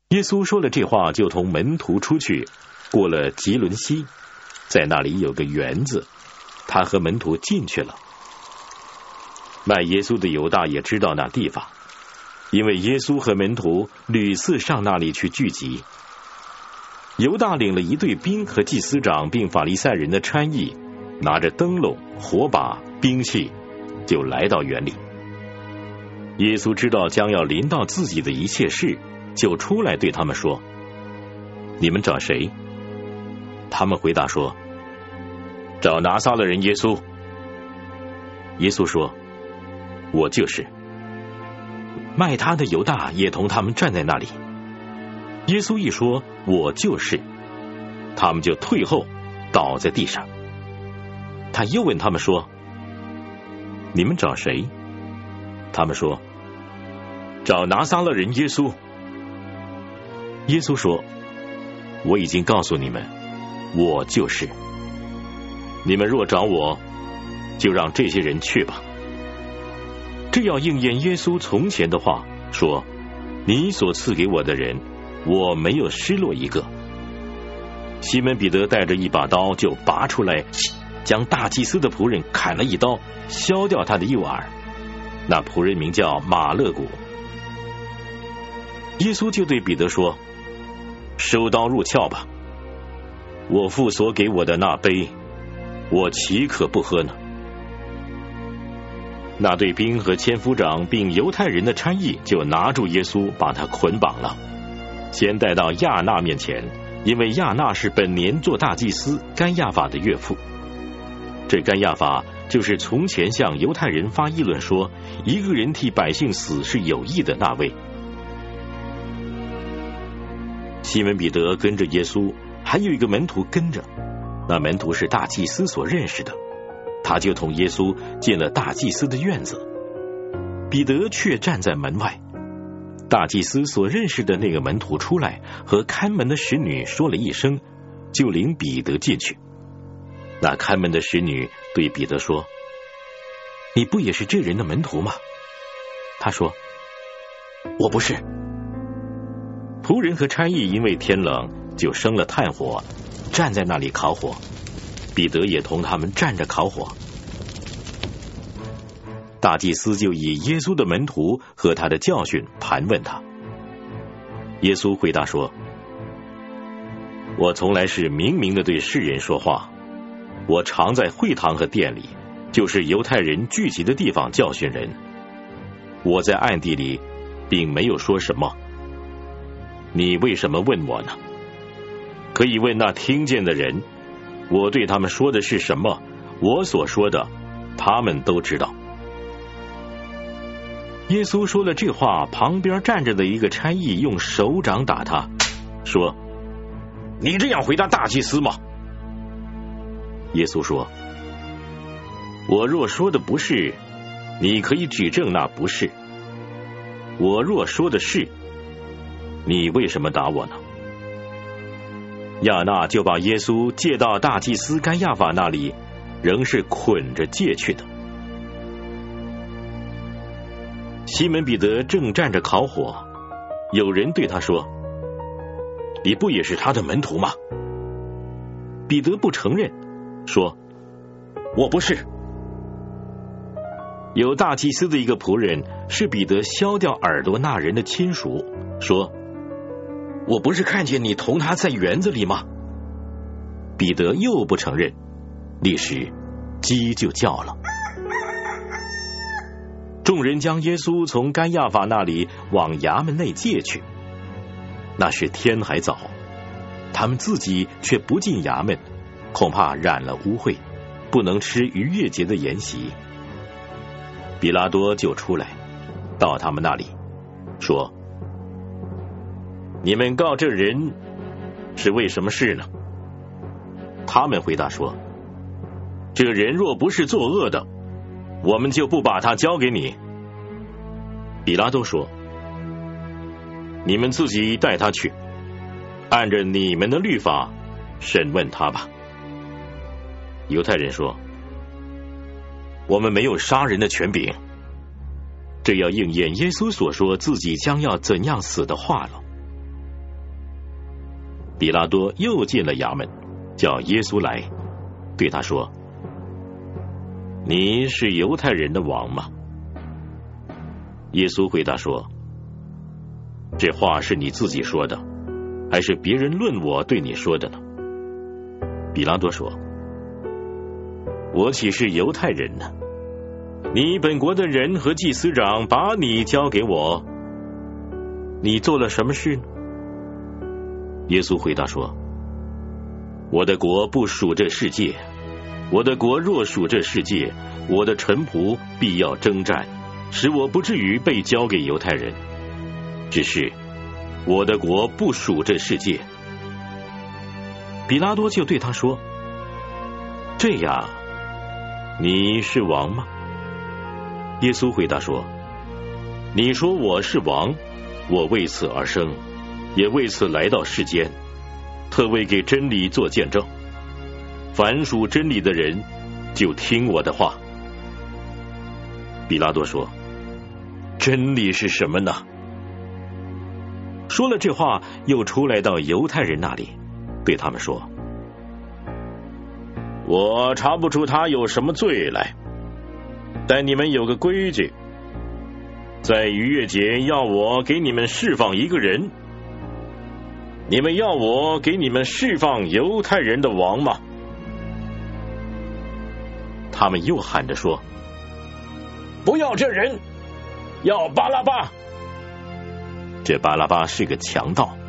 耶稣说了这话，就同门徒出去，过了吉伦西，在那里有个园子，他和门徒进去了。卖耶稣的犹大也知道那地方，因为耶稣和门徒屡次上那里去聚集。犹大领了一队兵和祭司长并法利赛人的参议，拿着灯笼、火把、兵器，就来到园里。耶稣知道将要临到自己的一切事，就出来对他们说：你们找谁？他们回答说：找拿撒勒人耶稣。耶稣说：我就是。卖他的犹大也同他们站在那里。耶稣一说我就是，他们就退后，倒在地上。他又问他们说：你们找谁？他们说：找拿撒勒人耶稣。耶稣说：我已经告诉你们，我就是。你们若找我，就让这些人去吧。这要应验耶稣从前的话，说：你所赐给我的人，我没有失落一个。西门彼得带着一把刀就拔出来，将大祭司的仆人砍了一刀，削掉他的右耳。那仆人名叫马勒古。耶稣就对彼得说：收刀入鞘吧。我父所给我的那杯，我岂可不喝呢？那队兵和千夫长并犹太人的参议就拿住耶稣，把他捆绑了，先带到亚那面前，因为亚那是本年做大祭司该亚法的岳父。这该亚法就是从前向犹太人发议论说一个人替百姓死是有益的那位。西门彼得跟着耶稣，还有一个门徒跟着，那门徒是大祭司所认识的，他就同耶稣进了大祭司的院子，彼得却站在门外。大祭司所认识的那个门徒出来，和看门的使女说了一声，就领彼得进去。那看门的使女对彼得说：你不也是这人的门徒吗？他说：我不是。仆人和差役因为天冷，就生了炭火，站在那里烤火，彼得也同他们站着烤火。大祭司就以耶稣的门徒和他的教训盘问他。耶稣回答说：我从来是明明的对世人说话，我常在会堂和殿里，就是犹太人聚集的地方教训人。我在暗地里并没有说什么。你为什么问我呢？可以问那听见的人，我对他们说的是什么，我所说的他们都知道。耶稣说了这话，旁边站着的一个差役用手掌打他，说：你这样回答大祭司吗？耶稣说：我若说的不是，你可以指证那不是；我若说的是，你为什么打我呢？亚那就把耶稣借到大祭司该亚法那里，仍是捆着借去的。西门彼得正站着烤火，有人对他说：你不也是他的门徒吗？彼得不承认，说：我不是。有大祭司的一个仆人是彼得削掉耳朵那人的亲属，说：我不是看见你同他在园子里吗？彼得又不承认，立时鸡就叫了。众人将耶稣从该亚法那里往衙门内借去，那时天还早，他们自己却不进衙门，恐怕染了污秽，不能吃逾越节的筵席。比拉多就出来到他们那里，说：你们告这人是为什么事呢？他们回答说：这人若不是作恶的，我们就不把他交给你。比拉多说：你们自己带他去，按着你们的律法审问他吧。犹太人说：我们没有杀人的权柄。这要应验耶稣所说自己将要怎样死的话了。 比拉多又进了衙门，叫耶稣来，对他说：你是犹太人的王吗？耶稣回答说：这话是你自己说的，还是别人论我对你说的呢？比拉多说：我岂是犹太人呢？你本国的人和祭司长把你交给我，你做了什么事呢？耶稣回答说：我的国不属这世界，我的国若属这世界，我的臣仆必要征战，使我不至于被交给犹太人。只是我的国不属这世界。比拉多就对他说：这样，你是王吗？耶稣回答说：你说我是王，我为此而生，也为此来到世间，特为给真理做见证。凡属真理的人，就听我的话。比拉多说：真理是什么呢？说了这话，又出来到犹太人那里，对他们说：我查不出他有什么罪来，但你们有个规矩，在逾越节要我给你们释放一个人，你们要我给你们释放犹太人的王吗？他们又喊着说：不要这人，要巴拉巴。这巴拉巴是个强盗。